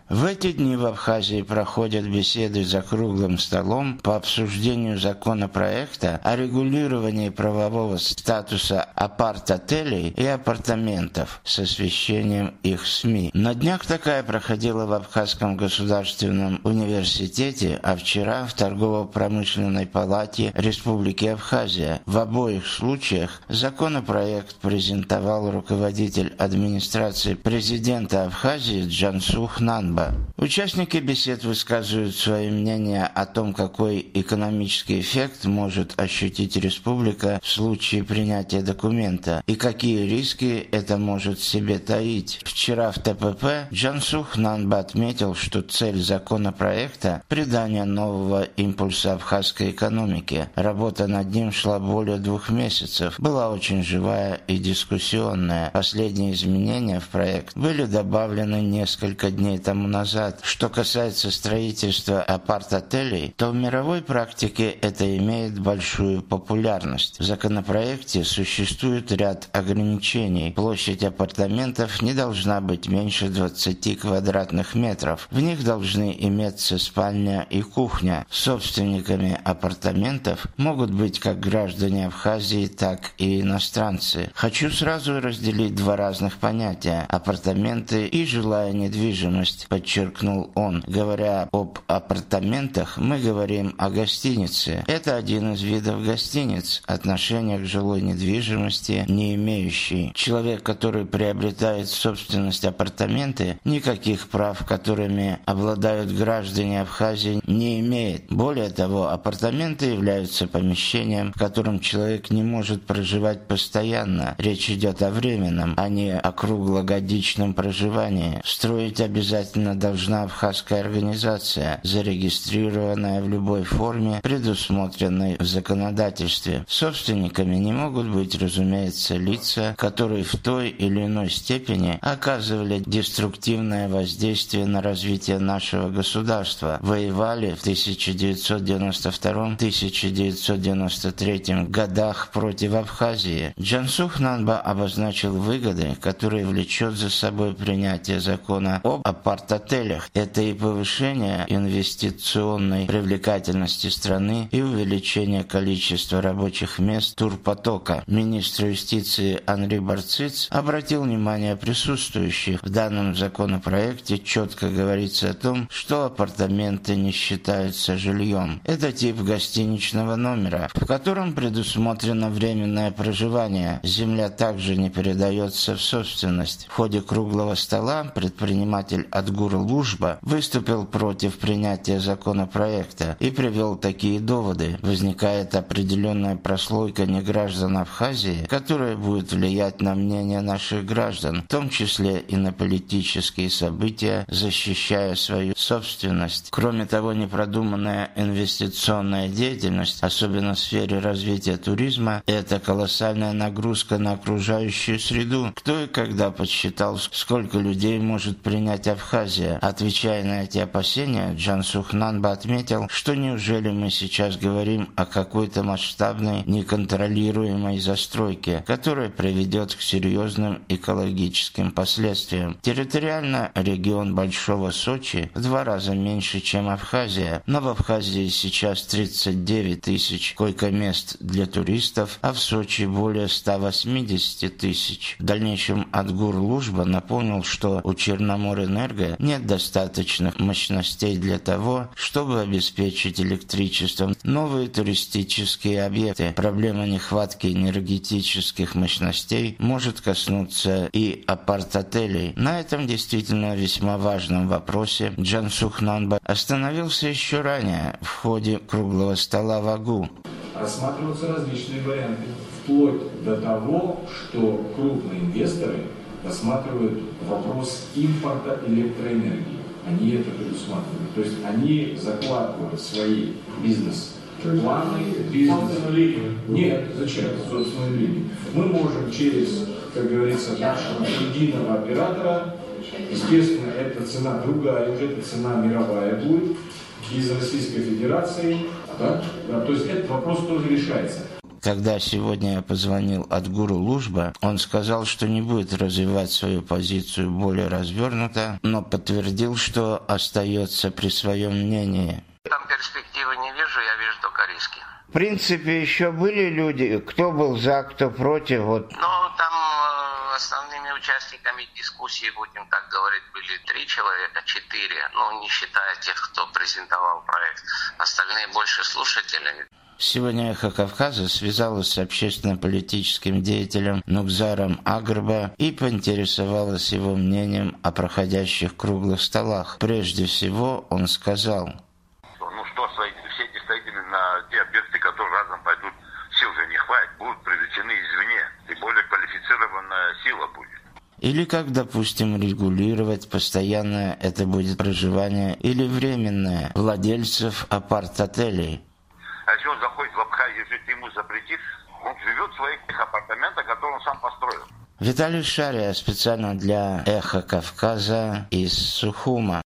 В эти дни в Абхазии проходят беседы за круглым столом по обсуждению законопроекта о регулировании правового статуса апарт-отелей и апартаментов с освещением их СМИ. На днях такая проходила в Абхазском государственном университете, а вчера в Торгово-промышленной палате Республики Абхазия. В обоих случаях законопроект презентовал руководитель администрации президента Абхазии Джансух Нанба. Участники бесед высказывают свои мнения о том, какой экономический эффект может ощутить республика в случае принятия документа и какие риски это может в себе таить. Вчера в ТПП Джансух Нанба отметил, что цель законопроекта – придание нового импульса абхазской экономике. Работа над ним шла более 2 месяцев, была очень живая и дискуссионная. Последние изменения в проект были добавлены несколько дней тому назад. Что касается строительства апарт-отелей, то в мировой практике это имеет большую популярность. В законопроекте существует ряд ограничений. Площадь апартаментов не должна быть меньше 20 квадратных метров. В них должны иметься спальня и кухня. Собственниками апартаментов могут быть как граждане Абхазии, так и иностранцы. Хочу сразу разделить 2 разных понятия – апартаменты и жилая недвижимость, подчеркнул он. Говоря об апартаментах, мы говорим о гостинице. Это один из видов гостиниц, отношения к жилой недвижимости не имеющий. Человек, который приобретает в собственность апартаменты, никаких прав, которыми обладают граждане Абхазии, не имеет. Более того, апартаменты являются помещением, в котором человек не может проживать постоянно. Речь идет о временном, а не о круглогодичном проживании. Строить обязательно должна абхазская организация, зарегистрированная в любой форме, предусмотренной в законодательстве. Собственниками не могут быть, разумеется, лица, которые в той или иной степени оказывали деструктивное воздействие на развитие нашего государства, воевали в 1992-1993 годах против Абхазии. Джансух Нанба обозначил выгоды, которые влечет за собой принятие закона об апарт-отелях. Это и повышение инвестиционной привлекательности страны, и увеличение количества рабочих мест турпотока. Министр юстиции Анри Барциц обратил внимание присутствующих. В данном законопроекте четко говорится о том, что апартаменты не считаются жильем. Это тип гостиничного номера, в котором предусмотрено временное проживание. Земля также не передается в собственность. В ходе круглого стола предприниматель Адгур Лужба выступил против принятия законопроекта и привел такие доводы. Возникает определенная прослойка неграждан Абхазии, которая будет влиять на мнение наших граждан, в том числе и на политические события, защищая свою собственность. Кроме того, непродуманная инвестиционная деятельность, особенно в сфере развития туризма, это колоссальная нагрузка на окружающую среду. Кто и когда подсчитал, сколько людей может принять Абхазия? Отвечая на эти опасения, Джансух Нанба отметил, что неужели мы сейчас говорим о какой-то масштабной, неконтролируемой застройке, которая приведет к серьезным экологическим последствиям. Территориально регион Большого Сочи в 2 раза меньше, чем Абхазия, но в Абхазии сейчас 39 тысяч койко-мест для туристов, а в Сочи более 180 тысяч. В дальнейшем Адгур Лужба напомнил, что у Черноморэнерго нет достаточных мощностей для того, чтобы обеспечить электричеством новые туристические объекты. Проблема нехватки энергетических мощностей может коснуться и апарт-отелей. На этом действительно весьма важном вопросе Джансух Нанба остановился еще ранее в ходе круглого стола в АГУ. Рассматриваются различные варианты, вплоть до того, что крупные инвесторы рассматривают вопрос импорта электроэнергии. Они это предусматривают. То есть они закладывают свои бизнес-планы, Нет, зачем? Собственную линию. Мы можем через, как говорится, нашего единого оператора, естественно, эта цена другая, уже эта цена мировая будет, из Российской Федерации. Да? То есть этот вопрос тоже решается. Когда сегодня я позвонил Адгуру Лужба, он сказал, что не будет развивать свою позицию более развернуто, но подтвердил, что остается при своем мнении. Там перспективы не вижу, я вижу только риски. В принципе, еще были люди, кто был за, кто против. Ну, там основными участниками дискуссии, будем так говорить, были 3 человека, 4, ну, не считая тех, кто презентовал проект. Остальные больше слушатели. Сегодня «Эхо Кавказа» связалась с общественно-политическим деятелем Нукзаром Агрба и поинтересовалась его мнением о проходящих круглых столах. Прежде всего, он сказал: все эти строители на те объекты, которые разом пойдут, сил же не хватит, будут привлечены извне, и более квалифицированная сила будет. Или как, допустим, регулировать, постоянное это будет проживание или временное владельцев апарт-отелей. А если он заходит в Абхазию, если ты ему запретишь, он живет в своих апартаментах, которые он сам построил. Виталий Шария специально для «Эхо Кавказа» из Сухума.